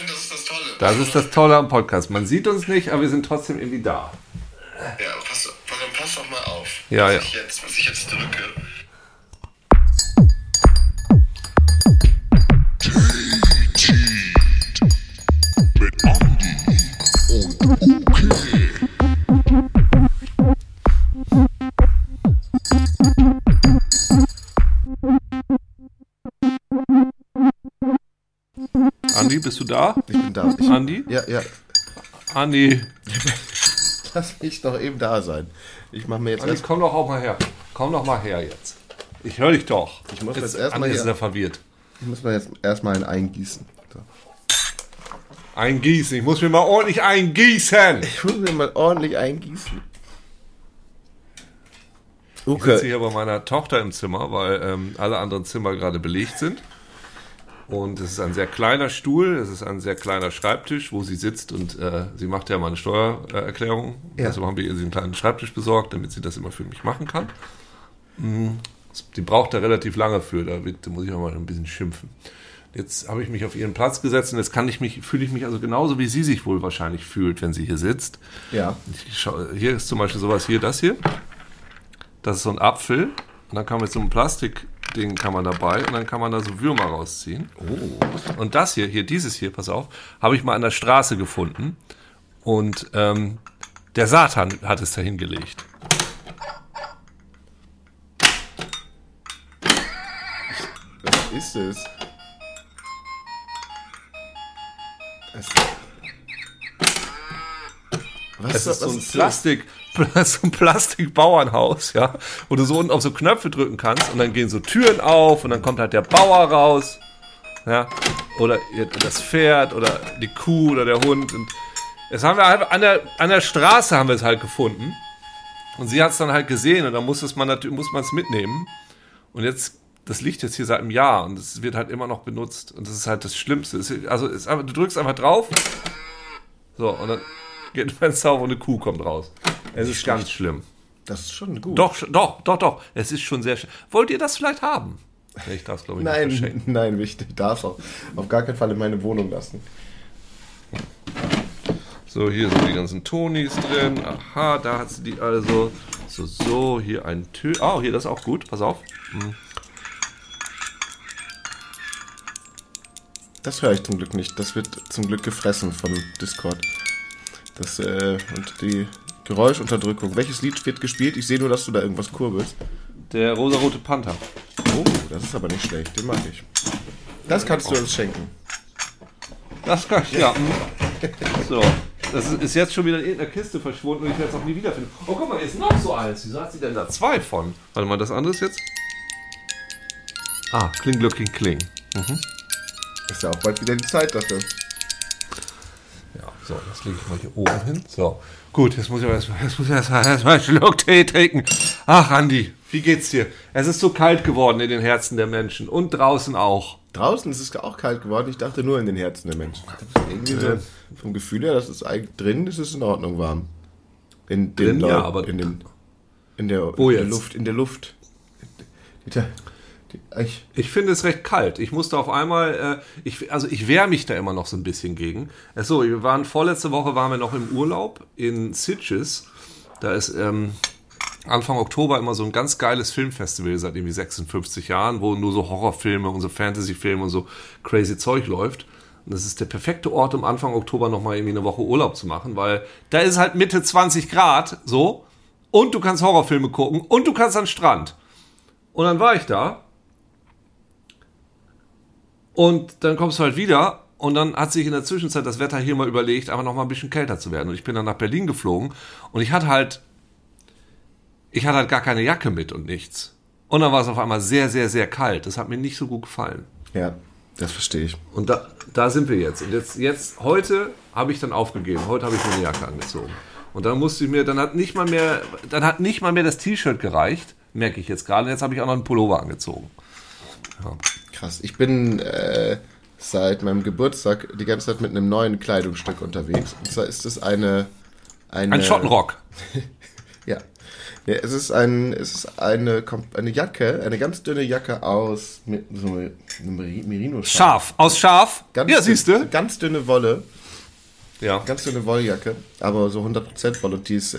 finde, das ist das Tolle. Das ist das Tolle am Podcast. Man sieht uns nicht, aber wir sind trotzdem irgendwie da. Ja, pass doch mal auf, Ja. was ich jetzt drücke. Mit Andi und Uke. Andi, bist du da? Ich bin da. Andi? Ja. Andi. Lass mich doch eben da sein. Ich mache mir jetzt Andi, komm doch auch mal her. Komm doch mal her jetzt. Ich höre dich doch. Ich muss jetzt erstmal Andi ist ja verwirrt. Ich muss mir jetzt erstmal ein eingießen. So. Eingießen. Ich muss mir mal ordentlich eingießen. Ich muss mir mal ordentlich eingießen. Ich sitze hier bei meiner Tochter im Zimmer, weil alle anderen Zimmer gerade belegt sind. Und es ist ein sehr kleiner Stuhl, es ist ein sehr kleiner Schreibtisch, wo sie sitzt und sie macht ja mal eine Steuererklärung. Ja. Also haben wir ihr einen kleinen Schreibtisch besorgt, damit sie das immer für mich machen kann. Die braucht da relativ lange für, da muss ich auch mal ein bisschen schimpfen. Jetzt habe ich mich auf ihren Platz gesetzt und jetzt fühle ich mich also genauso, wie sie sich wohl wahrscheinlich fühlt, wenn sie hier sitzt. Ja. Hier ist zum Beispiel sowas hier, das hier. Das ist so ein Apfel und dann kann man mit so einem Plastikding kann man dabei und dann kann man da so Würmer rausziehen. Oh. Und das hier, dieses hier, pass auf, habe ich mal an der Straße gefunden und der Satan hat es da hingelegt. Was ist es? Es ist so ein Plastikbauernhaus, ja, wo du so unten auf so Knöpfe drücken kannst und dann gehen so Türen auf und dann kommt halt der Bauer raus, ja, oder das Pferd oder die Kuh oder der Hund. Und das haben wir halt an der Straße haben wir es halt gefunden und sie hat es dann halt gesehen und dann muss man es mitnehmen und jetzt das liegt jetzt hier seit einem Jahr und es wird halt immer noch benutzt und das ist halt das Schlimmste. Du drückst einfach drauf, so und dann geht ein Fenster auf und eine Kuh kommt raus. Es ist ganz schlimm. Das ist schon gut. Doch. Es ist schon sehr schlimm. Wollt ihr das vielleicht haben? Ich darf es, glaube ich, nicht verschenken. Nein, ich darf es auch auf gar keinen Fall in meine Wohnung lassen. So, hier sind die ganzen Tonis drin. Aha, da hat sie die also. So, hier ein Tür. Oh, hier, das ist auch gut. Pass auf. Das höre ich zum Glück nicht. Das wird zum Glück gefressen von Discord. Und die Geräuschunterdrückung. Welches Lied wird gespielt? Ich sehe nur, dass du da irgendwas kurbelst. Der rosarote Panther. Oh, das ist aber nicht schlecht. Den mag ich. Das kannst du uns schenken. Das kann ich, ja. So, das ist jetzt schon wieder in irgendeiner Kiste verschwunden und ich werde es auch nie wiederfinden. Oh, guck mal, hier ist noch so eins. Wieso hat sie denn da zwei von? Warte mal, das andere ist jetzt. Kling, Glöckchen, Kling. Ist ja auch bald wieder die Zeit dafür. Ja, so, das lege ich mal hier oben hin. So, gut, jetzt muss ich erstmal einen Schluck Tee trinken. Ach, Andi, wie geht's dir? Es ist so kalt geworden in den Herzen der Menschen und draußen auch. Draußen ist es auch kalt geworden. Ich dachte nur in den Herzen der Menschen. Irgendwie so vom Gefühl her, dass es eigentlich drin ist, es in Ordnung warm. In der Luft. Ich finde es recht kalt. Ich musste auf einmal, ich wehre mich da immer noch so ein bisschen gegen. Vorletzte Woche waren wir noch im Urlaub in Sitges. Da ist Anfang Oktober immer so ein ganz geiles Filmfestival seit irgendwie 56 Jahren, wo nur so Horrorfilme und so Fantasyfilme und so crazy Zeug läuft. Und das ist der perfekte Ort, um Anfang Oktober nochmal irgendwie eine Woche Urlaub zu machen, weil da ist halt Mitte 20 Grad so und du kannst Horrorfilme gucken und du kannst an den Strand. Und dann war ich da. Und dann kommst du halt wieder und dann hat sich in der Zwischenzeit das Wetter hier mal überlegt, einfach noch mal ein bisschen kälter zu werden. Und ich bin dann nach Berlin geflogen und ich hatte halt gar keine Jacke mit und nichts. Und dann war es auf einmal sehr, sehr, sehr kalt. Das hat mir nicht so gut gefallen. Ja, das verstehe ich. Und da sind wir jetzt. Und jetzt heute habe ich dann aufgegeben. Heute habe ich mir eine Jacke angezogen. Und dann hat nicht mal mehr das T-Shirt gereicht, merke ich jetzt gerade. Und jetzt habe ich auch noch einen Pullover angezogen. Ja. Krass. Ich bin seit meinem Geburtstag die ganze Zeit mit einem neuen Kleidungsstück unterwegs. Und zwar ist es ein Schottenrock. Ja. Nee, es ist eine Jacke, eine ganz dünne Jacke aus so einem Merino-Schaf. Aus Schaf? Ja, siehst du? Ganz dünne Wolle. Ja. Ganz dünne Wolljacke, aber so 100% Wolle und die ist,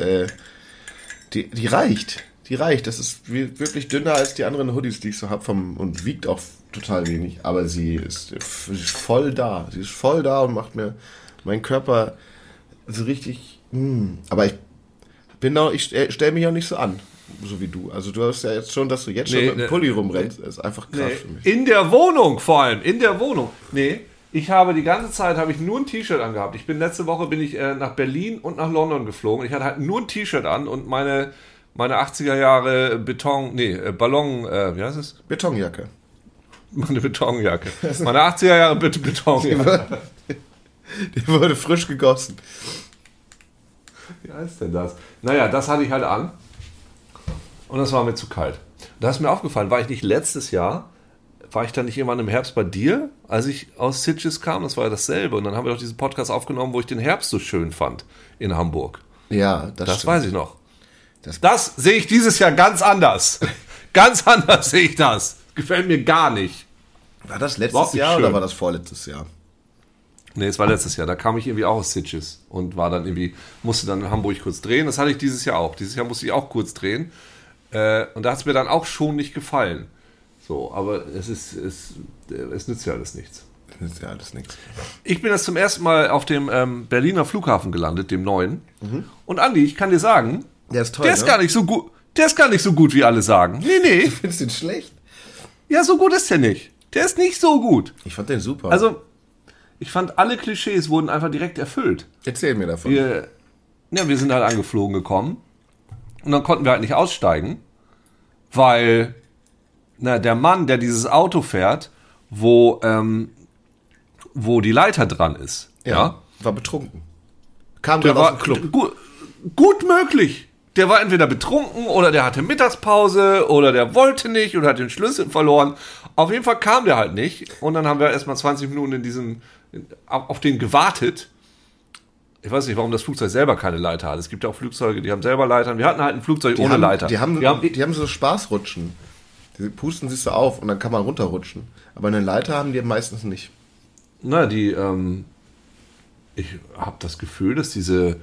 die reicht. Die reicht. Das ist wirklich dünner als die anderen Hoodies, die ich so habe und wiegt auch total wenig. Aber sie ist voll da. Sie ist voll da und macht mir meinen Körper so richtig. Aber ich stelle mich auch nicht so an, so wie du. Also du hast ja jetzt schon, dass du jetzt schon mit dem Pulli rumrennst. Das ist einfach krass für mich. In der Wohnung vor allem. In der Wohnung. Nee. Ich habe die ganze Zeit nur ein T-Shirt angehabt. Letzte Woche bin ich nach Berlin und nach London geflogen. Ich hatte halt nur ein T-Shirt an und meine 80er Jahre Ballon, wie heißt es? Betonjacke. Meine Betonjacke. Meine 80er Jahre Betonjacke. Die wurde frisch gegossen. Wie heißt denn das? Naja, das hatte ich halt an. Und das war mir zu kalt. Da ist mir aufgefallen, war ich nicht letztes Jahr, war ich dann nicht irgendwann im Herbst bei dir, als ich aus Sitges kam? Das war ja dasselbe. Und dann haben wir doch diesen Podcast aufgenommen, wo ich den Herbst so schön fand in Hamburg. Ja, das stimmt. Weiß ich noch. Das sehe ich dieses Jahr ganz anders. Ganz anders sehe ich das. Gefällt mir gar nicht. War das letztes Jahr oder war das vorletztes Jahr? Nee, es war letztes Jahr. Da kam ich irgendwie auch aus Sitges und musste dann in Hamburg kurz drehen. Das hatte ich dieses Jahr auch. Dieses Jahr musste ich auch kurz drehen. Und da hat es mir dann auch schon nicht gefallen. So, aber es nützt ja alles nichts. Das ist ja alles nichts. Ich bin jetzt zum ersten Mal auf dem Berliner Flughafen gelandet, dem neuen. Und Andi, ich kann dir sagen, der ist toll, der ist gar nicht so gut. Der ist gar nicht so gut, wie alle sagen. Nee. Findest du den schlecht? Ja, so gut ist der nicht. Der ist nicht so gut. Ich fand den super. Also, ich fand, alle Klischees wurden einfach direkt erfüllt. Erzähl mir davon. Wir sind halt angeflogen gekommen. Und dann konnten wir halt nicht aussteigen, weil der Mann, der dieses Auto fährt, wo die Leiter dran ist, war betrunken. Kam der aus dem Club. Gut möglich. Der war entweder betrunken oder der hatte Mittagspause oder der wollte nicht oder hat den Schlüssel verloren. Auf jeden Fall kam der halt nicht. Und dann haben wir erstmal 20 Minuten auf den gewartet. Ich weiß nicht, warum das Flugzeug selber keine Leiter hat. Es gibt ja auch Flugzeuge, die haben selber Leitern. Wir hatten halt ein Flugzeug ohne Leiter. Die haben so Spaßrutschen. Die pusten sich so auf und dann kann man runterrutschen. Aber eine Leiter haben die meistens nicht. Na, ich habe das Gefühl, dass diese...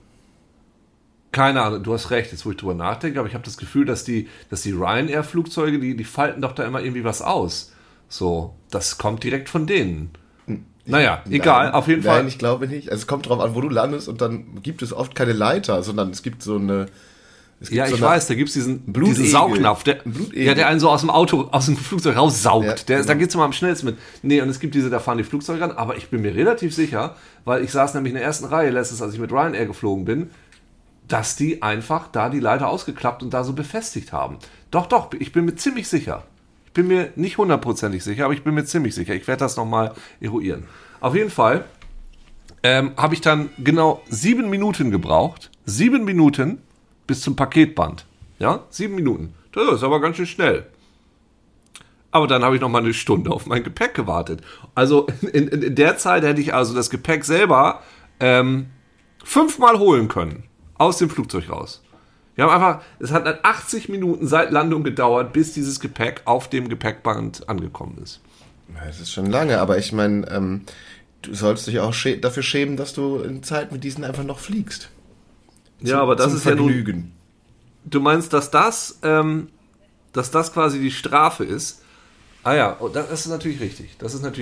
Keine Ahnung, du hast recht, jetzt wo ich drüber nachdenke, aber ich habe das Gefühl, dass die Ryanair-Flugzeuge, die falten doch da immer irgendwie was aus. So, das kommt direkt von denen. Naja, egal, auf jeden Fall. Nein, ich glaube nicht. Also es kommt drauf an, wo du landest und dann gibt es oft keine Leiter, sondern es gibt so eine... weiß, da gibt es diesen Saugnapf, der einen so aus dem Flugzeug raussaugt. Ja, Da geht es immer am schnellsten mit. Nee, und es gibt da fahren die Flugzeuge ran, aber ich bin mir relativ sicher, weil ich saß nämlich in der ersten Reihe letztens, als ich mit Ryanair geflogen bin, dass die einfach da die Leiter ausgeklappt und da so befestigt haben. Doch, ich bin mir ziemlich sicher. Ich bin mir nicht 100% sicher, aber ich bin mir ziemlich sicher. Ich werde das nochmal eruieren. Auf jeden Fall habe ich dann genau 7 Minuten gebraucht. 7 Minuten bis zum Paketband. Ja, 7 Minuten. Das ist aber ganz schön schnell. Aber dann habe ich nochmal eine Stunde auf mein Gepäck gewartet. Also in der Zeit hätte ich also das Gepäck selber 5-mal holen können. Aus dem Flugzeug raus. Es hat dann 80 Minuten seit Landung gedauert, bis dieses Gepäck auf dem Gepäckband angekommen ist. Das ist schon lange, aber ich meine, du sollst dich auch dafür schämen, dass du in Zeiten wie diesen einfach noch fliegst. Ja, aber das ist Vergnügen. Ja nun... Du meinst, dass das quasi die Strafe ist? Ah ja, das ist natürlich richtig.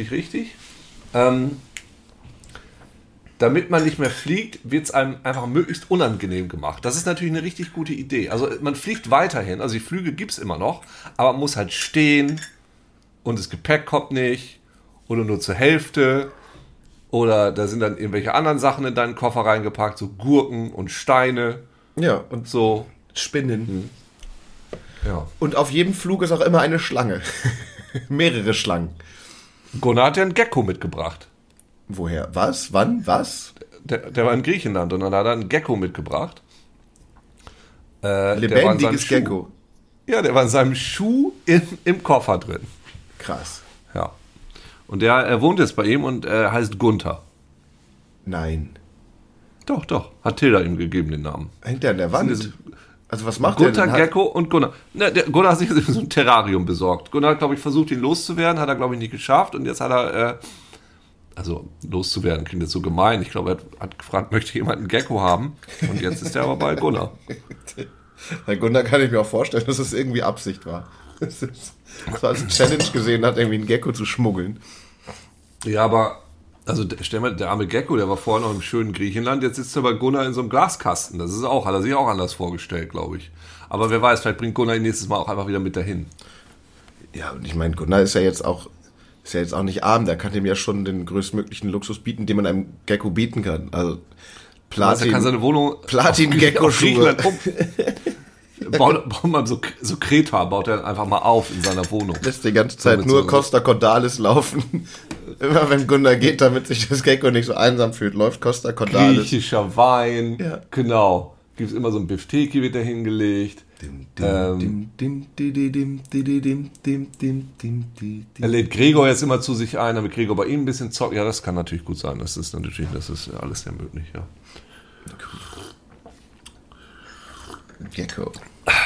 Damit man nicht mehr fliegt, wird es einem einfach möglichst unangenehm gemacht. Das ist natürlich eine richtig gute Idee. Also man fliegt weiterhin, also die Flüge gibt es immer noch, aber man muss halt stehen und das Gepäck kommt nicht oder nur zur Hälfte oder da sind dann irgendwelche anderen Sachen in deinen Koffer reingepackt, so Gurken und Steine. Ja, und so Spinnen. Ja. Und auf jedem Flug ist auch immer eine Schlange. Mehrere Schlangen. Gunnar hat ja einen Gecko mitgebracht. Woher? Was? Wann? Was? Der war in Griechenland und dann hat er einen Gecko mitgebracht. Lebendiges Gecko. Ja, der war in seinem Schuh im Koffer drin. Krass. Ja. Und er wohnt jetzt bei ihm und heißt Gunther. Nein. Doch. Hat Tilda ihm gegeben, den Namen. Hängt der an der Wand? Also was macht der Gunther, denn? Gecko und Gunnar. Ne, Gunnar hat sich so ein Terrarium besorgt. Gunnar hat, glaube ich, versucht, ihn loszuwerden, hat er, glaube ich, nicht geschafft. Und jetzt hat er, also loszuwerden klingt jetzt so gemein. Ich glaube, er hat gefragt, möchte jemand einen Gecko haben? Und jetzt ist er aber bei Gunnar. Bei Gunnar kann ich mir auch vorstellen, dass es irgendwie Absicht war. Das war als Challenge gesehen hat, irgendwie einen Gecko zu schmuggeln. Ja, aber, also stell mal, der arme Gecko, der war vorher noch im schönen Griechenland, jetzt sitzt er bei Gunnar in so einem Glaskasten. Das ist auch, hat er sich auch anders vorgestellt, glaube ich. Aber wer weiß, vielleicht bringt Gunnar ihn nächstes Mal auch einfach wieder mit dahin. Ja, und ich meine, Gunnar ist ja jetzt auch nicht arm, der kann dem ja schon den größtmöglichen Luxus bieten, den man einem Gecko bieten kann. Also Er kann seine Wohnung Platin-Gecko-Schuhe. Baut man so Kreta, baut er einfach mal auf in seiner Wohnung. Lässt die ganze Zeit nur Costa Cordalis laufen. Immer wenn Gunnar geht, damit sich das Gecko nicht so einsam fühlt, läuft Costa Cordalis. Griechischer Wein, Ja. Genau. Gibt es immer so ein Bifteki, wird da hingelegt. Er lädt Gregor jetzt immer zu sich ein, damit Gregor bei ihm ein bisschen zockt. Ja, das kann natürlich gut sein. Das ist alles sehr möglich, ja. Gecko.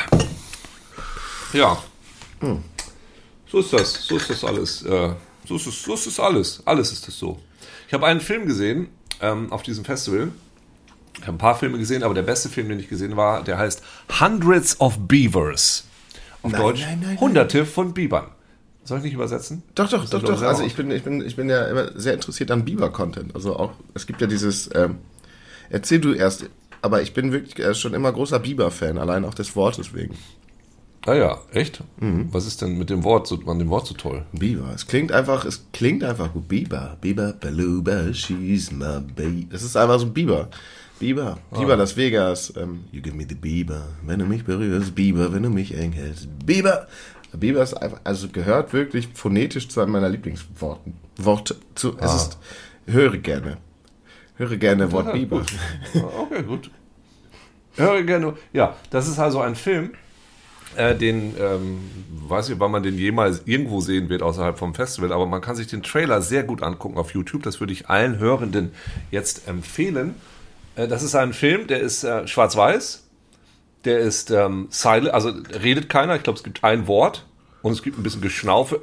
Ja. So ist das alles. So ist das alles. Alles ist das so. Ich habe einen Film gesehen auf diesem Festival. Ich habe ein paar Filme gesehen, aber der beste Film, den ich gesehen war, der heißt Hundreds of Beavers. Auf Deutsch Hunderte von Bibern. Soll ich nicht übersetzen? Doch. Also ich bin ja immer sehr interessiert an Biber-Content. Also auch, es gibt ja dieses, erzähl du erst, aber ich bin wirklich schon immer großer Biber-Fan, allein auch des Wortes wegen. Ah ja, echt? Was ist denn mit dem Wort so toll? Biber, es klingt einfach gut. Biber, Beluba, she's my baby. Das ist einfach so ein Biber, Las Vegas. You give me the Biber, wenn du mich berührst. Biber, wenn du mich eng hältst. Biber ist einfach, also gehört wirklich phonetisch zu einem meiner Lieblingsworten. Es ist, höre gerne Wort Biber. Gut. Okay, gut. Höre gerne. Ja, das ist also ein Film, den, weiß nicht, wann man den jemals irgendwo sehen wird außerhalb vom Festival, aber man kann sich den Trailer sehr gut angucken auf YouTube. Das würde ich allen Hörenden jetzt empfehlen. Das ist ein Film, der ist schwarz-weiß, der ist silent, also redet keiner. Ich glaube, es gibt ein Wort und es gibt ein bisschen Geschnaufe.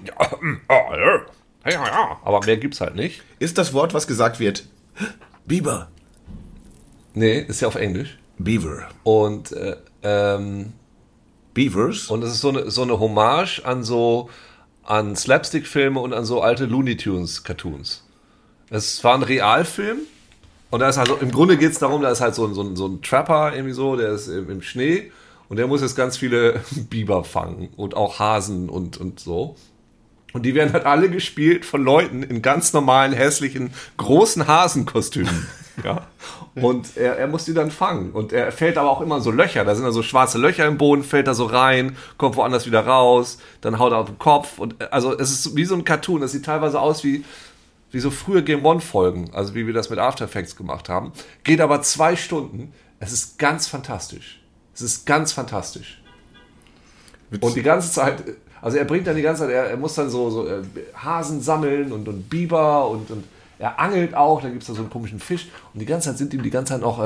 Aber mehr gibt's halt nicht. Ist das Wort, was gesagt wird, Biber? Nee, ist ja auf Englisch. Beaver. Und Beavers? Und es ist so eine Hommage an Slapstick-Filme und an so alte Looney Tunes-Cartoons. Es war ein Realfilm und da ist also, im Grunde geht es darum, da ist halt so ein Trapper irgendwie so, der ist im Schnee und der muss jetzt ganz viele Biber fangen und auch Hasen und so. Und die werden halt alle gespielt von Leuten in ganz normalen, hässlichen, großen Hasenkostümen. Ja. Und er muss die dann fangen. Und er fällt aber auch immer in so Löcher. Da sind da so schwarze Löcher im Boden, fällt da so rein, kommt woanders wieder raus, dann haut er auf den Kopf. Und also es ist wie so ein Cartoon. Es sieht teilweise aus wie so frühe Game-On-Folgen, also wie wir das mit After Effects gemacht haben. Geht aber 2 Stunden. Es ist ganz fantastisch. Und die ganze Zeit, also er bringt dann die ganze Zeit, er muss dann so Hasen sammeln und Biber und er angelt auch, da gibt es da so einen komischen Fisch und die ganze Zeit sind ihm die ganze Zeit auch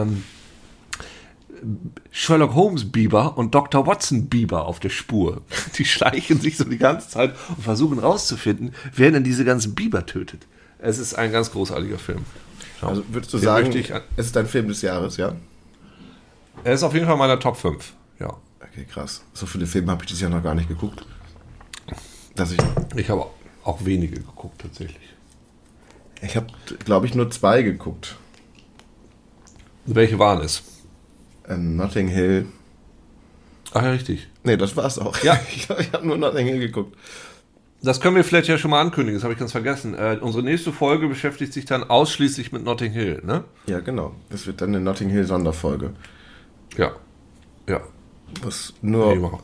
Sherlock Holmes Biber und Dr. Watson Biber auf der Spur. Die schleichen sich so die ganze Zeit und versuchen rauszufinden, wer denn diese ganzen Biber tötet. Es ist ein ganz großartiger Film. Ja. Also würdest du sagen, es ist dein Film des Jahres, ja? Er ist auf jeden Fall meiner Top 5, ja. Okay, krass. So viele Filme habe ich dieses Jahr noch gar nicht geguckt. Ich habe auch wenige geguckt, tatsächlich. Ich habe, glaube ich, nur 2 geguckt. Welche waren es? Notting Hill. Ach ja, richtig. Nee, das war's auch. Ja. Ich habe nur Notting Hill geguckt. Das können wir vielleicht ja schon mal ankündigen, das habe ich ganz vergessen. Unsere nächste Folge beschäftigt sich dann ausschließlich mit Notting Hill, ne? Ja, genau. Das wird dann eine Notting Hill Sonderfolge. Ja. Was nur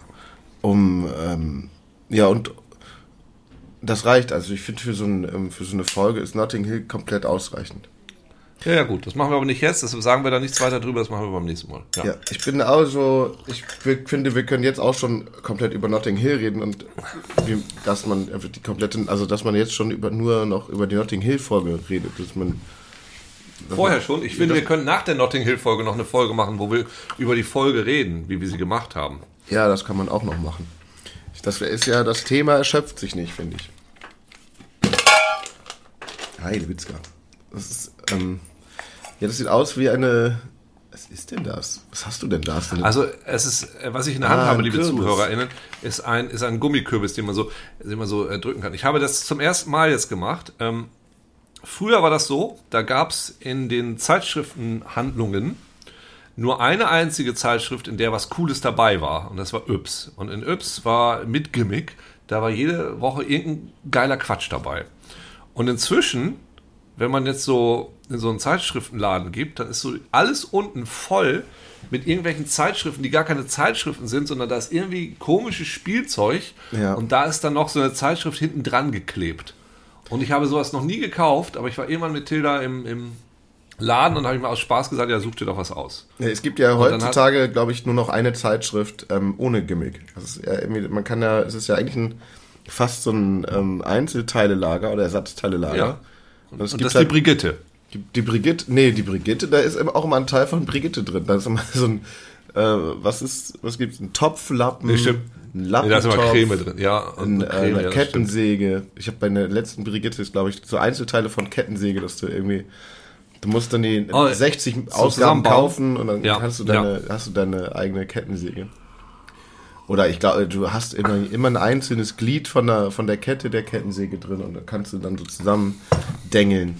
ja, und das reicht. Also ich finde, für so eine Folge ist Notting Hill komplett ausreichend. Ja, gut. Das machen wir aber nicht jetzt. Deshalb sagen wir da nichts weiter drüber. Das machen wir beim nächsten Mal. Ja, ich bin also, ich finde, wir können jetzt auch schon komplett über Notting Hill reden und dass man die komplette, also dass man jetzt schon nur noch über die Notting Hill Folge redet, dass man Vorher schon. Ich finde, wir können nach der Notting Hill Folge noch eine Folge machen, wo wir über die Folge reden, wie wir sie gemacht haben. Ja, das kann man auch noch machen. Das ist ja, das Thema erschöpft sich nicht, finde ich. Heide Witzka. Das ist, ja, das sieht aus wie eine... Was ist denn das? Was hast du denn da? Also es ist, was ich in der Hand habe, liebe Kürbis. ZuhörerInnen, ist ein Gummikürbis, den man so drücken kann. Ich habe das zum ersten Mal jetzt gemacht. Früher war das so, da gab es in den Zeitschriftenhandlungen nur eine einzige Zeitschrift, in der was Cooles dabei war. Und das war Yps. Und in Yps war mit Gimmick, da war jede Woche irgendein geiler Quatsch dabei. Und inzwischen, wenn man jetzt so in so einen Zeitschriftenladen gibt, dann ist so alles unten voll mit irgendwelchen Zeitschriften, die gar keine Zeitschriften sind, sondern da ist irgendwie komisches Spielzeug und da ist dann noch so eine Zeitschrift hinten dran geklebt. Und ich habe sowas noch nie gekauft, aber ich war irgendwann mit Tilda im Laden und habe ich mal aus Spaß gesagt, ja, such dir doch was aus. Ja, es gibt ja heutzutage, glaube ich, nur noch eine Zeitschrift ohne Gimmick. Das ist ja irgendwie, es ist ja eigentlich fast so ein Einzelteilelager oder Ersatzteilelager. Ja. Und das ist die Brigitte. Die Brigitte, da ist auch immer ein Teil von Brigitte drin. Da ist immer so ein, was gibt's? Ein Topflappen, ein Lappentopf, da ist immer Creme drin, ja. Und eine Kettensäge. Ich habe bei der letzten Brigitte, ist glaube ich, so Einzelteile von Kettensäge, dass du musst dann die 60 Ausgaben kaufen und dann hast du deine eigene Kettensäge. Oder ich glaube, du hast immer ein einzelnes Glied von der Kette der Kettensäge drin und da kannst du dann so zusammen dengeln.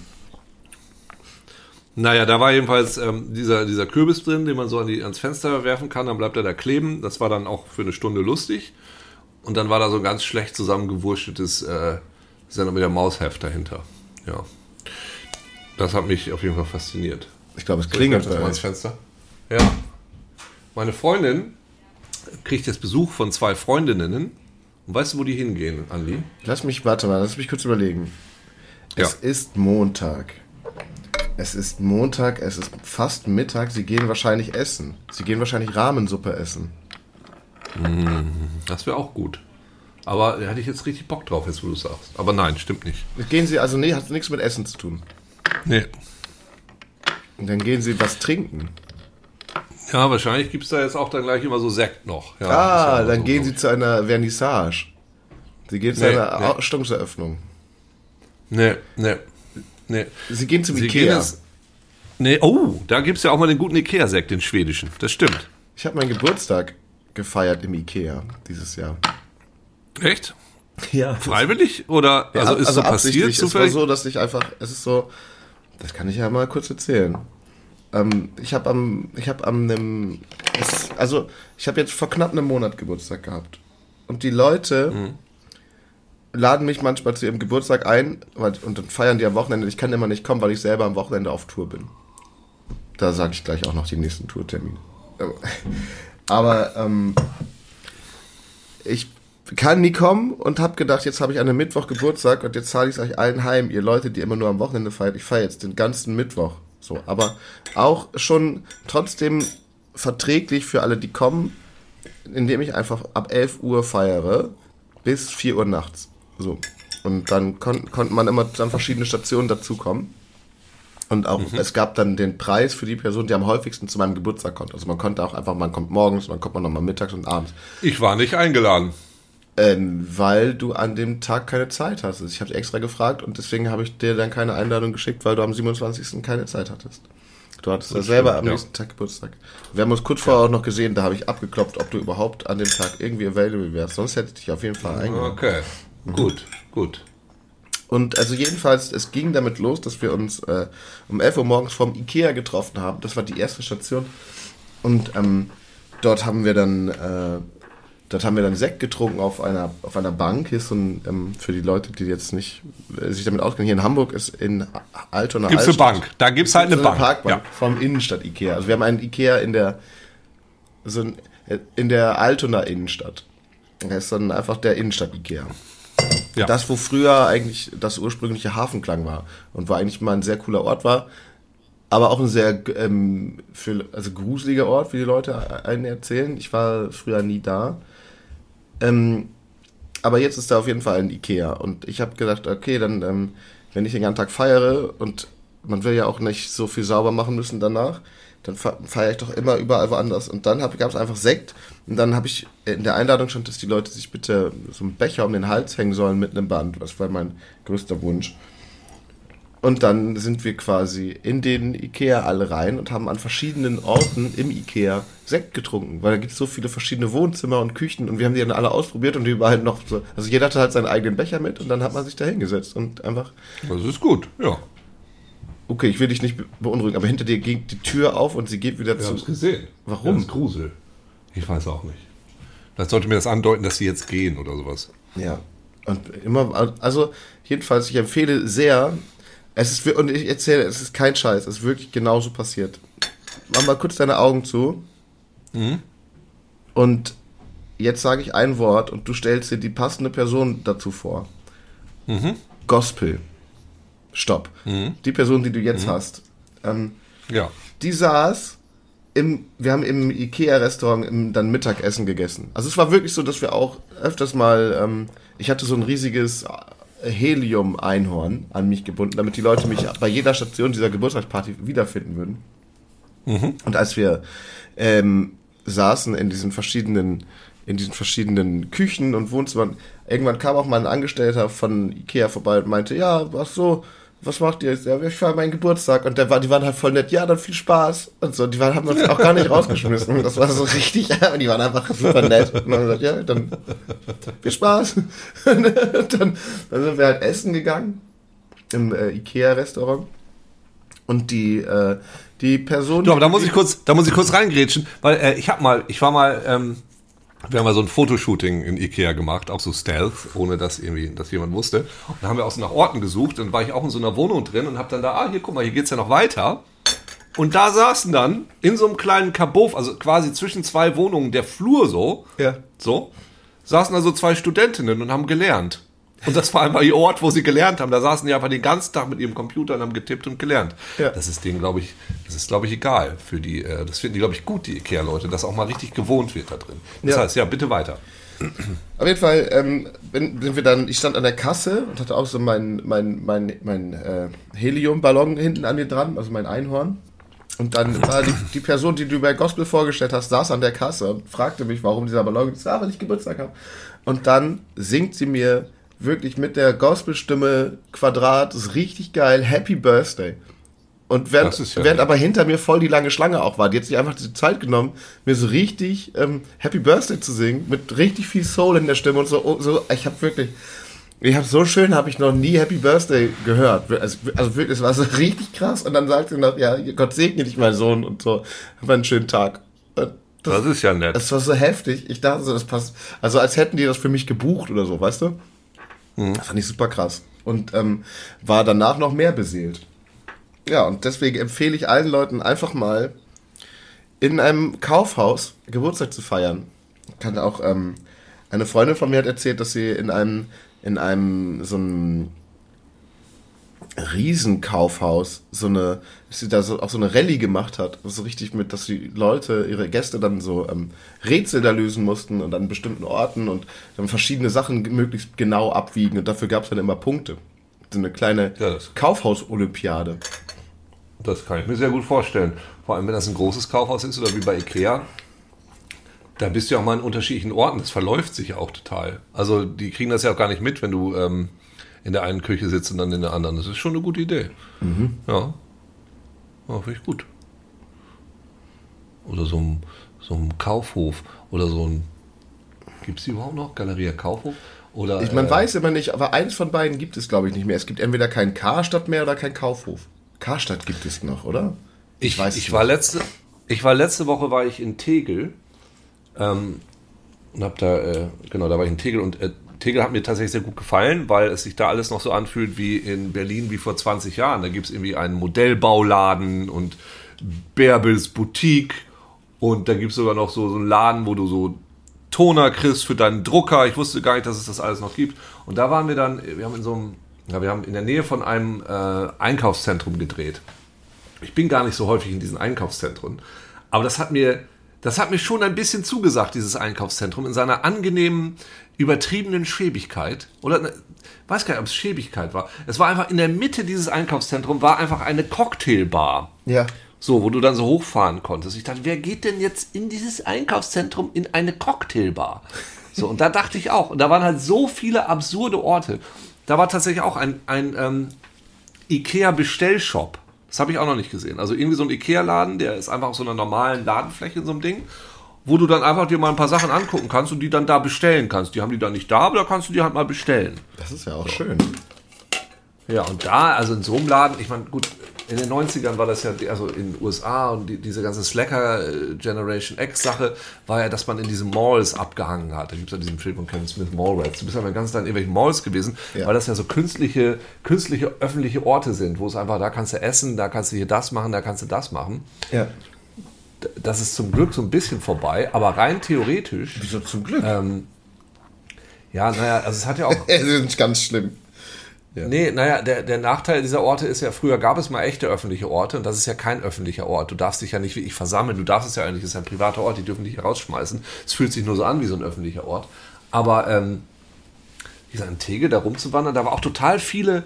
Naja, da war jedenfalls dieser Kürbis drin, den man so ans Fenster werfen kann, dann bleibt er da kleben. Das war dann auch für eine Stunde lustig. Und dann war da so ein ganz schlecht zusammengewurschteltes Sender mit der Mausheft dahinter. Ja. Das hat mich auf jeden Fall fasziniert. Ich glaube, es klingelt mal ans Fenster. Ja. Meine Freundin kriegt jetzt Besuch von 2 Freundinnen. Und weißt du, wo die hingehen, Andi? Lass mich kurz überlegen. Ja. Es ist Montag, es ist fast Mittag, sie gehen wahrscheinlich essen. Sie gehen wahrscheinlich Rahmensuppe essen. Das wäre auch gut. Aber da hätte ich jetzt richtig Bock drauf, jetzt wo du sagst. Aber nein, stimmt nicht. Gehen sie, also hat nichts mit Essen zu tun. Nee. Und dann gehen sie was trinken. Ja, wahrscheinlich gibt es da jetzt auch dann gleich immer so Sekt noch. Ja, dann so gehen sie zu einer Vernissage. Sie gehen zu einer Ausstellungseröffnung. Nee. Sie gehen zum Ikea. Da gibt es ja auch mal den guten Ikea-Sekt, den schwedischen. Das stimmt. Ich habe meinen Geburtstag gefeiert im Ikea dieses Jahr. Echt? Ja. Freiwillig? Oder ja, ist so passiert? Es war so, dass ich einfach, das kann ich ja mal kurz erzählen. Ich habe jetzt vor knapp einem Monat Geburtstag gehabt. Und die Leute laden mich manchmal zu ihrem Geburtstag ein und dann feiern die am Wochenende. Ich kann immer nicht kommen, weil ich selber am Wochenende auf Tour bin. Da sage ich gleich auch noch die nächsten Tourtermine. Aber ich kann nie kommen und habe gedacht, jetzt habe ich an einem Mittwoch Geburtstag und jetzt zahle ich es euch allen heim, ihr Leute, die immer nur am Wochenende feiert. Ich feiere jetzt den ganzen Mittwoch. So, aber auch schon trotzdem verträglich für alle, die kommen, indem ich einfach ab 11 Uhr feiere bis 4 Uhr nachts. So. Und dann konnte man immer an verschiedene Stationen dazukommen. Und auch, es gab dann den Preis für die Person, die am häufigsten zu meinem Geburtstag kommt. Also man konnte auch einfach, man kommt morgens, dann kommt man nochmal mittags und abends. Ich war nicht eingeladen. Weil du an dem Tag keine Zeit hast. Ich habe extra gefragt und deswegen habe ich dir dann keine Einladung geschickt, weil du am 27. keine Zeit hattest. Du hattest ja selber am nächsten Tag Geburtstag. Wir haben uns kurz vorher auch noch gesehen, da habe ich abgeklopft, ob du überhaupt an dem Tag irgendwie available wärst. Sonst hätte ich dich auf jeden Fall eingeladen. Okay, gut. Und also jedenfalls, es ging damit los, dass wir uns um 11 Uhr morgens vom Ikea getroffen haben. Das war die erste Station. Und dort haben wir dann Sekt getrunken auf einer Bank. Hier ist so ein, für die Leute, die jetzt nicht sich damit auskennen, hier in Hamburg ist in Altona Gibt's eine Bank. Da gibt's halt eine Bank. Parkbank vom Innenstadt-Ikea. Also wir haben einen Ikea in der Altona Innenstadt. Das ist dann einfach der Innenstadt-Ikea. Ja. Das, wo früher eigentlich das ursprüngliche Hafenklang war und wo eigentlich mal ein sehr cooler Ort war, aber auch ein sehr gruseliger Ort, wie die Leute einen erzählen. Ich war früher nie da. Aber jetzt ist da auf jeden Fall ein Ikea. Und ich habe gedacht, okay, dann, wenn ich den ganzen Tag feiere und man will ja auch nicht so viel sauber machen müssen danach. Dann feiere ich doch immer überall woanders. Und dann gab es einfach Sekt. Und dann habe ich in der Einladung stand, dass die Leute sich bitte so einen Becher um den Hals hängen sollen mit einem Band. Das war mein größter Wunsch. Und dann sind wir quasi in den Ikea alle rein und haben an verschiedenen Orten im Ikea Sekt getrunken. Weil da gibt es so viele verschiedene Wohnzimmer und Küchen. Und wir haben die dann alle ausprobiert und überall noch so. Also jeder hatte halt seinen eigenen Becher mit und dann hat man sich da hingesetzt und einfach. Das ist gut, ja. Okay, ich will dich nicht beunruhigen, aber hinter dir ging die Tür auf und sie geht wieder Wir zu. haben es gesehen. Warum? Das ist Grusel. Ich weiß auch nicht. Vielleicht sollte mir das andeuten, dass sie jetzt gehen oder sowas. Ja. Und immer, also jedenfalls, ich empfehle sehr, und ich erzähle, es ist kein Scheiß, es ist wirklich genauso passiert. Mach mal kurz deine Augen zu. Und jetzt sage ich ein Wort und du stellst dir die passende Person dazu vor. Gospel. Stopp. Die Person, die du jetzt hast. Ja. Die saß wir haben im Ikea-Restaurant dann Mittagessen gegessen. Also es war wirklich so, dass wir auch öfters mal, ich hatte so ein riesiges Helium-Einhorn an mich gebunden, damit die Leute mich bei jeder Station dieser Geburtstagsparty wiederfinden würden. Und als wir saßen in diesen verschiedenen Küchen und Wohnzimmern, irgendwann kam auch mal ein Angestellter von Ikea vorbei und meinte, ja, was macht ihr jetzt? Ja, ich feiere meinen Geburtstag. Und die waren halt voll nett, ja, dann viel Spaß. Und so, haben uns auch gar nicht rausgeschmissen. Das war so richtig, die waren einfach super nett. Und dann haben wir gesagt, ja, dann viel Spaß. dann sind wir halt essen gegangen im Ikea-Restaurant. Und die Person... Du, aber da muss ich kurz reingrätschen, weil wir haben mal so ein Fotoshooting in Ikea gemacht, auch so Stealth, ohne dass jemand wusste. Und da haben wir auch so nach Orten gesucht. Dann war ich auch in so einer Wohnung drin und habe dann da, hier, guck mal, hier geht's ja noch weiter. Und da saßen dann in so einem kleinen Kabuff, also quasi zwischen zwei Wohnungen, der Flur saßen da so zwei Studentinnen und haben gelernt. Und das war einfach ihr Ort, wo sie gelernt haben. Da saßen die einfach den ganzen Tag mit ihrem Computer und haben getippt und gelernt. Ja. Das ist denen, glaube ich, egal für die. Das finden die, glaube ich, gut, die Ikea-Leute, dass auch mal richtig gewohnt wird da drin. Das heißt, ja, bitte weiter. Auf jeden Fall ich stand an der Kasse und hatte auch so mein Heliumballon hinten an mir dran, also mein Einhorn. Und dann war die Person, die du bei Gospel vorgestellt hast, saß an der Kasse und fragte mich, warum dieser Ballon ist. Weil ich Geburtstag habe. Und dann singt sie mir wirklich mit der Gospelstimme Quadrat, das ist richtig geil, Happy Birthday. Und während aber hinter mir voll die lange Schlange auch war, die hat sich einfach die Zeit genommen, mir so richtig Happy Birthday zu singen, mit richtig viel Soul in der Stimme und so ich habe noch nie Happy Birthday gehört. Also wirklich, es war so richtig krass. Und dann sagt sie noch, ja, Gott segne dich, mein Sohn, und so, hab einen schönen Tag. Das ist ja nett. Das war so heftig. Ich dachte so, das passt, also als hätten die das für mich gebucht oder so, weißt du? Das fand ich super krass. Und war danach noch mehr beseelt. Ja, und deswegen empfehle ich allen Leuten einfach mal in einem Kaufhaus Geburtstag zu feiern. Kann auch, eine Freundin von mir hat erzählt, dass sie in einem so einem Riesenkaufhaus dass sie da auch so eine Rallye gemacht hat, so richtig dass die Leute, ihre Gäste dann so Rätsel da lösen mussten und an bestimmten Orten und dann verschiedene Sachen möglichst genau abwiegen und dafür gab es dann immer Punkte. So eine kleine Kaufhaus-Olympiade. Das kann ich mir sehr gut vorstellen. Vor allem, wenn das ein großes Kaufhaus ist oder wie bei Ikea, da bist du ja auch mal in unterschiedlichen Orten. Das verläuft sich ja auch total. Also die kriegen das ja auch gar nicht mit, wenn du in der einen Küche sitzt und dann in der anderen. Das ist schon eine gute Idee. Ja, finde ich gut. Oder so ein Kaufhof oder gibt es die überhaupt noch? Galeria Kaufhof? Oder, man weiß immer nicht, aber eins von beiden gibt es, glaube ich, nicht mehr. Es gibt entweder kein Karstadt mehr oder kein Kaufhof. Karstadt gibt es noch, oder? Ich war letzte Woche war ich in Tegel und hab da war ich in Tegel und Tegel hat mir tatsächlich sehr gut gefallen, weil es sich da alles noch so anfühlt wie in Berlin wie vor 20 Jahren. Da gibt es irgendwie einen Modellbauladen und Bärbels Boutique und da gibt es sogar noch so einen Laden, wo du so Toner kriegst für deinen Drucker. Ich wusste gar nicht, dass es das alles noch gibt. Und da waren wir dann, wir haben in der Nähe von einem Einkaufszentrum gedreht. Ich bin gar nicht so häufig in diesen Einkaufszentren, aber das hat mir Das hat mir schon ein bisschen zugesagt, dieses Einkaufszentrum, in seiner angenehmen, übertriebenen Schäbigkeit. Oder, weiß gar nicht, ob es Schäbigkeit war. Es war einfach in der Mitte dieses Einkaufszentrums war einfach eine Cocktailbar. Ja. So, wo du dann so hochfahren konntest. Ich dachte, wer geht denn jetzt in dieses Einkaufszentrum in eine Cocktailbar? So, und da dachte ich auch. Und da waren halt so viele absurde Orte. Da war tatsächlich auch ein Ikea-Bestellshop. Das habe ich auch noch nicht gesehen. Also irgendwie so ein Ikea-Laden, der ist einfach auf so einer normalen Ladenfläche in so einem Ding, wo du dann einfach dir mal ein paar Sachen angucken kannst und die dann da bestellen kannst. Die haben die dann nicht da, aber da kannst du die halt mal bestellen. Das ist ja auch schön. Ja, und da, also in so einem Laden, ich meine, gut, in den 90ern war das ja, also in den USA und diese ganze Slacker Generation X-Sache war ja, dass man in diesen Malls abgehangen hat. Da gibt es ja diesen Film von Kevin Smith, Mallrats. Du bist ja mal ganz in irgendwelchen Malls gewesen, weil das ja so künstliche öffentliche Orte sind, wo es einfach, da kannst du essen, da kannst du hier das machen, da kannst du das machen. Ja. Das ist zum Glück so ein bisschen vorbei, aber rein theoretisch. Wieso zum Glück? Ja, naja, also es hat ja auch. Das ist ganz schlimm. Ja. Nee, naja, der Nachteil dieser Orte ist ja, früher gab es mal echte öffentliche Orte und das ist ja kein öffentlicher Ort. Du darfst dich ja nicht wie ich versammeln, du darfst es ja eigentlich, es ist ja ein privater Ort, die dürfen dich hier rausschmeißen. Es fühlt sich nur so an wie so ein öffentlicher Ort. Aber wie gesagt, in Tegel da rumzuwandern, da waren total viele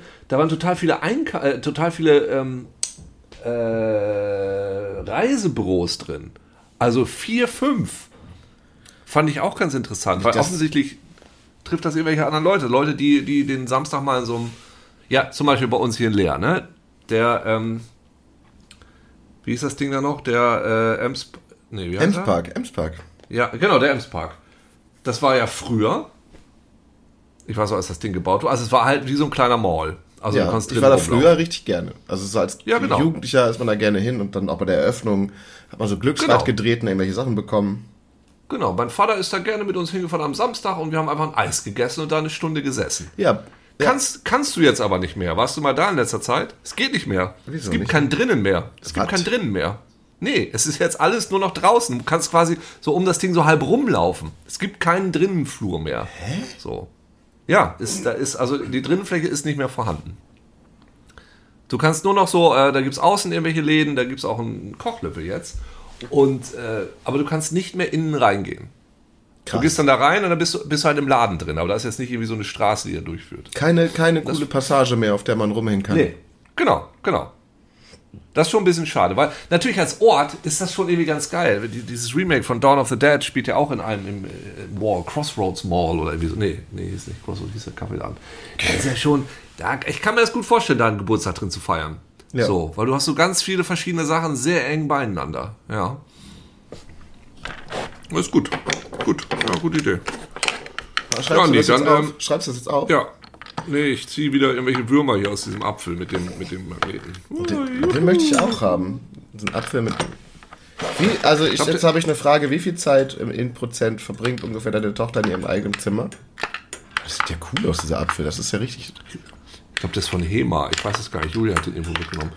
Reisebüros drin. Also 4, 5. Fand ich auch ganz interessant, weil offensichtlich trifft das irgendwelche anderen Leute, die den Samstag mal in so einem, ja, zum Beispiel bei uns hier in Leer, ne? Der, wie ist das Ding da noch? Der Emspark. Ja, genau, der Emspark. Das war ja früher, ich weiß auch, als das Ding gebaut wurde, also es war halt wie so ein kleiner Mall. Also ja, du kannst ich war da früher richtig gerne. Also so als genau. Jugendlicher ist man da gerne hin und dann auch bei der Eröffnung hat man so Glücksrad gedreht und irgendwelche Sachen bekommen. Genau, mein Vater ist da gerne mit uns hingefahren am Samstag und wir haben einfach ein Eis gegessen und da eine Stunde gesessen. Ja. Kannst du jetzt aber nicht mehr. Warst du mal da in letzter Zeit? Es geht nicht mehr. Wieso es gibt nicht? kein Drinnen mehr. Nee, es ist jetzt alles nur noch draußen. Du kannst quasi so um das Ding so halb rumlaufen. Es gibt keinen Drinnenflur mehr. Hä? So. Ja, also die Drinnenfläche ist nicht mehr vorhanden. Du kannst nur noch so, da gibt es außen irgendwelche Läden, da gibt es auch einen Kochlöffel jetzt. Aber du kannst nicht mehr innen reingehen. Krass. Du gehst dann da rein und dann bist du halt im Laden drin. Aber da ist jetzt nicht irgendwie so eine Straße, die da durchführt. Keine coole Passage mehr, auf der man rumhängen kann. Nee, genau. Das ist schon ein bisschen schade, weil natürlich als Ort ist das schon irgendwie ganz geil. Dieses Remake von Dawn of the Dead spielt ja auch in einem im Mall, Crossroads Mall oder irgendwie so. Nee, ist nicht Crossroads, hieß der Kaffeeladen. Das ist ja schon, ich kann mir das gut vorstellen, da einen Geburtstag drin zu feiern. Ja. So, weil du hast so ganz viele verschiedene Sachen sehr eng beieinander. Ja. Das ist gut. Ja, gute Idee. Schreibst du das jetzt auf? Ja. Nee, ich ziehe wieder irgendwelche Würmer hier aus diesem Apfel mit dem Magneten. Den möchte ich auch haben. So ein Apfel mit. Jetzt habe ich eine Frage. Wie viel Zeit in Prozent verbringt ungefähr deine Tochter in ihrem eigenen Zimmer? Das sieht ja cool aus, dieser Apfel. Das ist ja richtig. Ich glaube, das ist von Hema. Ich weiß es gar nicht. Julia hat den irgendwo mitgenommen.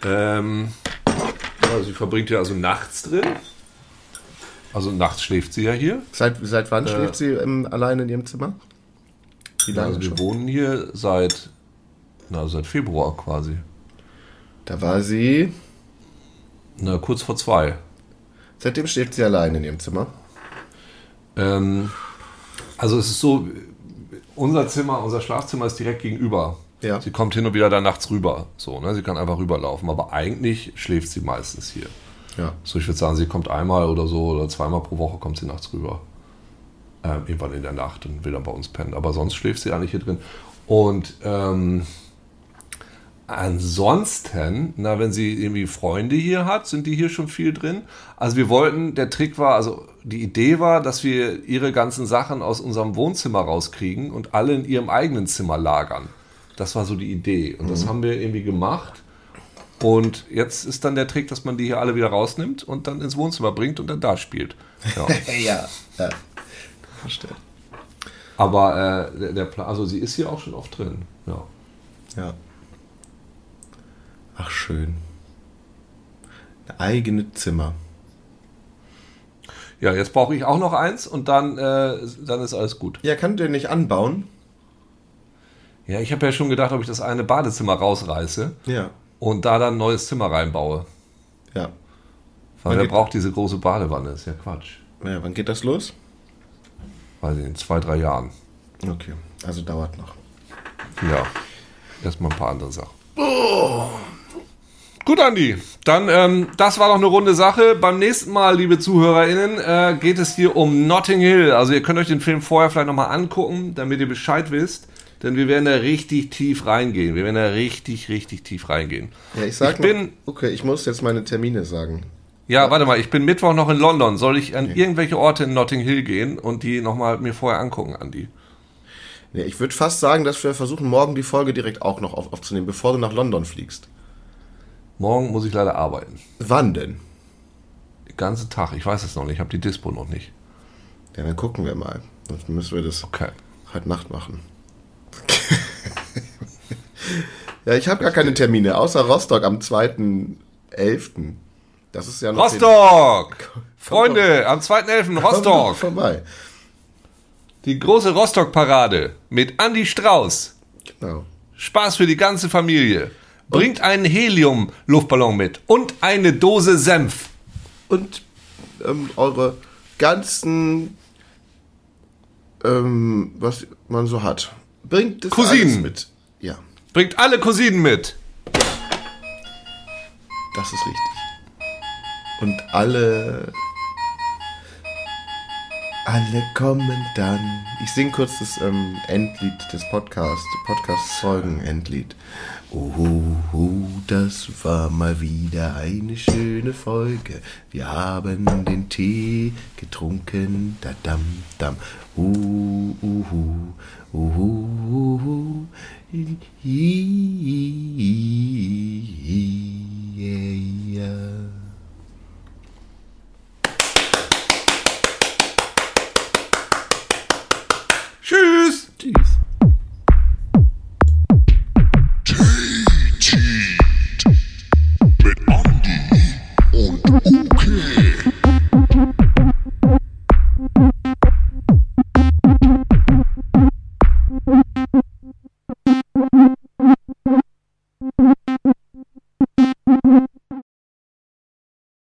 Sie verbringt ja also nachts drin. Also nachts schläft sie ja hier. Seit wann schläft sie alleine in ihrem Zimmer? Wie lange also wir wohnen hier seit Februar quasi. Da war sie... kurz vor 2. Seitdem schläft sie alleine in ihrem Zimmer? Also es ist so, unser Schlafzimmer ist direkt gegenüber. Ja. Sie kommt hin und wieder da nachts rüber. So, ne? Sie kann einfach rüberlaufen, aber eigentlich schläft sie meistens hier. Ja. So, ich würde sagen, sie kommt einmal oder so oder zweimal pro Woche kommt sie nachts rüber. Irgendwann in der Nacht und will dann bei uns pennen. Aber sonst schläft sie eigentlich hier drin. Und ansonsten, wenn sie irgendwie Freunde hier hat, sind die hier schon viel drin. Also die Idee war, dass wir ihre ganzen Sachen aus unserem Wohnzimmer rauskriegen und alle in ihrem eigenen Zimmer lagern. Das war so die Idee. Und das haben wir irgendwie gemacht. Und jetzt ist dann der Trick, dass man die hier alle wieder rausnimmt und dann ins Wohnzimmer bringt und dann da spielt. Ja. Ja. Verstehe. Aber der Plan, also sie ist hier auch schon oft drin. Ja. Ach, schön. Ein eigenes Zimmer. Ja, jetzt brauche ich auch noch eins und dann ist alles gut. Ja, kannst du den nicht anbauen? Ja, ich habe ja schon gedacht, ob ich das eine Badezimmer rausreiße Ja. und da dann ein neues Zimmer reinbaue. Ja. Aber der braucht diese große Badewanne, ist ja Quatsch. Ja, wann geht das los? Weiß ich, in 2-3 Jahren. Okay, also dauert noch. Ja, erstmal ein paar andere Sachen. Gut, Andi, dann das war doch eine runde Sache. Beim nächsten Mal, liebe ZuhörerInnen, geht es hier um Notting Hill. Also ihr könnt euch den Film vorher vielleicht nochmal angucken, damit ihr Bescheid wisst. Denn wir werden da richtig tief reingehen. Wir werden da richtig, richtig tief reingehen. Ja, ich muss jetzt meine Termine sagen. Ja, warte mal, ich bin Mittwoch noch in London. Soll ich an irgendwelche Orte in Notting Hill gehen und die nochmal mir vorher angucken, Andi? Ja, ich würde fast sagen, dass wir versuchen, morgen die Folge direkt auch noch aufzunehmen, bevor du nach London fliegst. Morgen muss ich leider arbeiten. Wann denn? Den ganzen Tag, ich weiß es noch nicht, ich habe die Dispo noch nicht. Ja, dann gucken wir mal. Dann müssen wir das heute Nacht machen. Ja, ich habe gar keine Termine, außer Rostock am 2.11. Das ist ja noch Rostock! Freunde, am 2.11. Rostock. Vorbei. Die große Rostock-Parade mit Andi Strauß. Genau. Spaß für die ganze Familie. Bringt einen Helium-Luftballon mit und eine Dose Senf. Und eure ganzen, was man so hat. Bringt das Cousinen alles mit. Ja, Bringt alle Cousinen mit. das ist richtig. Und alle kommen dann. Ich singe kurz das Endlied des Podcast-Folgen-Endlied. Das war mal wieder eine schöne Folge. Wir haben den Tee getrunken. Da dam dam. Hi.